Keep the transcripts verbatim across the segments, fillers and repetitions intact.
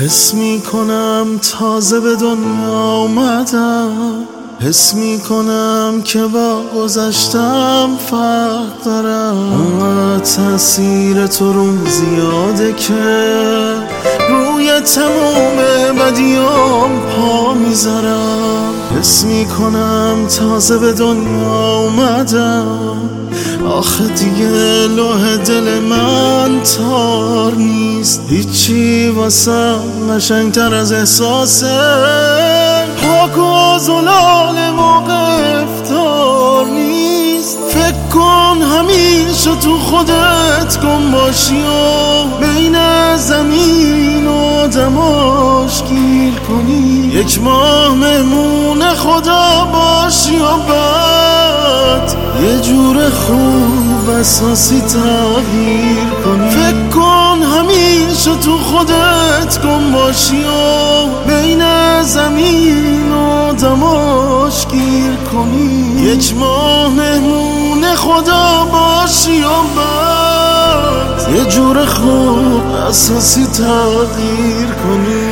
حس میکنم تازه به دنیا اومدم، حس میکنم که با گذشتم فرق دارم. اونقدر تأثیر تو روم زیاده که روی تموم بدیام پا میذارم. حس میکنم تازه به دنیا اومدم، آخه دیگه لوح دل من تار نیست. هیچی واسه قشنگتر از احساسه پاک و زلال موقف دار نیست. فکر کن همیشه تو خودت گم باشی و بین زمین و دماش گیر کنی. یک ماه مهمون خدا باشی و بعد یه جور خوب اساسی تغییر کنی. فکر کن همیشه تو خودت گم باشی و بین زمین و دماش گیر کنی. یک ماه مهمون خدا باشی و بعد یه جور خوب اساسی تغییر کنی.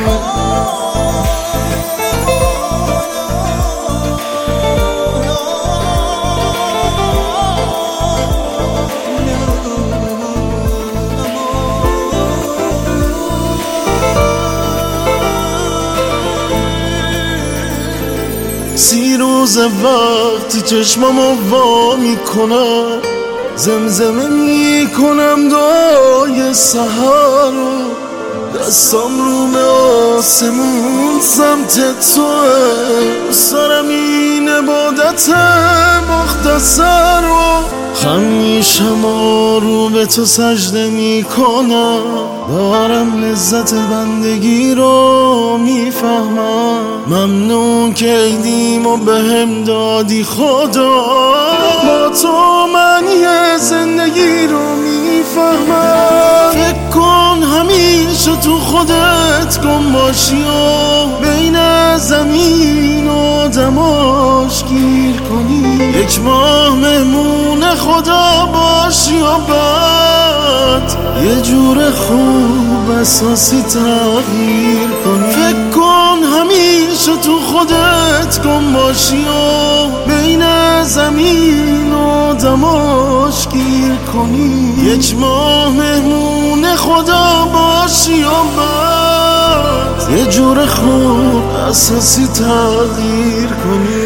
سی روز وقتی چشمامو وا میکنم، زمزمه میکنم دعای سحر و دستام رو به آسمون سمت توه. سرم این عبادت مختصر و خم میشم و رو به تو سجده میکنم. دارم لذت بندگی رو میفهمم. ممنون که ایدیم و به هم دادی خدا، با تو معنی زندگی رو میفهمم. فکر کن همیشه تو خودت گم باشی و بین زمین و دماش گیر کنی. یک ماه مهمون خدا باشی و بعد یه جور خوب اساسی تغییر کنی. فکر کن همیشه تو خودت گم باشی و بین زمین و دماش گیر کنی. یک ماه مهمون خدا باشی و بعد یه جور خوب اساسی تغییر کنی.